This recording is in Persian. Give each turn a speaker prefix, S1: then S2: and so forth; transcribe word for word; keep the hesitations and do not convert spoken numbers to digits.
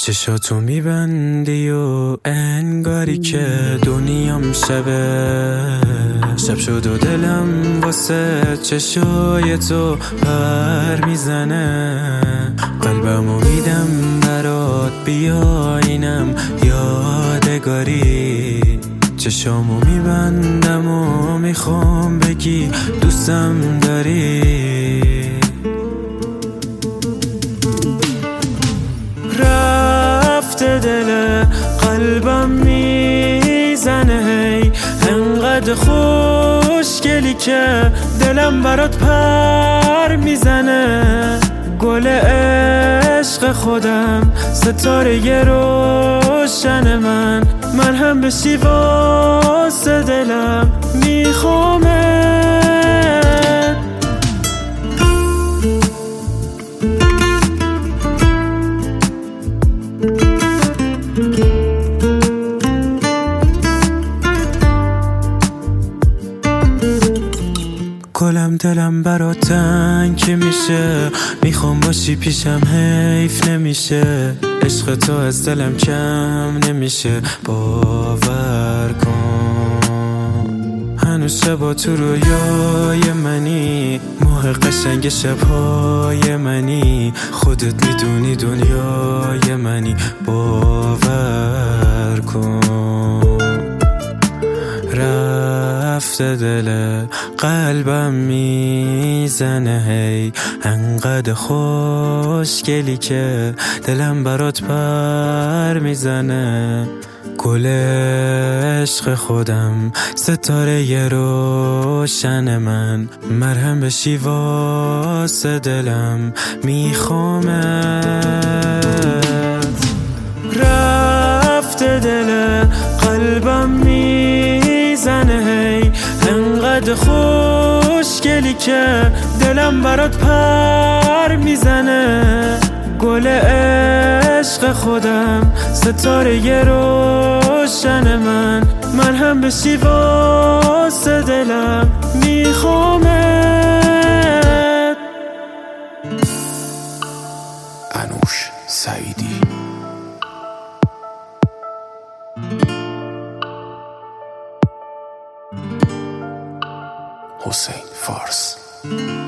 S1: چشاتو میبندی و انگاری که دنیام شبه شب شد و دلم واسه چشای تو پر میزنه. قلبمو میدم برات بیا اینم یادگاری. چشامو میبندم و میخوام بگی دوستم داری. رفته دل قلبم میزنه هی انقدر خوشگلی که دلم برات پر میزنه. گل عشق خودم ستاره روشن من من هم بشی واسه دلم میخوامت. گلم دلم برات تنگ میشه میخوام باشی پیشم حیف نمیشه. عشق تو از دلم کم نمیشه باور کن. هنوز شبا تو رویای منی ماه قشنگ شبهای منی. خودت میدونی دنیای منی باور کن. رفته دل قلبم میزنه هی انقدر خوشگلی که دلم برات پر میزنه. گل عشق خودم ستاره روشن من مرهم بشی واسه دلم میخوامت. رفته دل قلبم میزنه هی انقدر خوشگلی که دلم برات پر میزنه. گل عشق خودم ستاره روشن من من هم بشی واسه دلم میخوامت.
S2: انوش سعیدی. حسین فارس.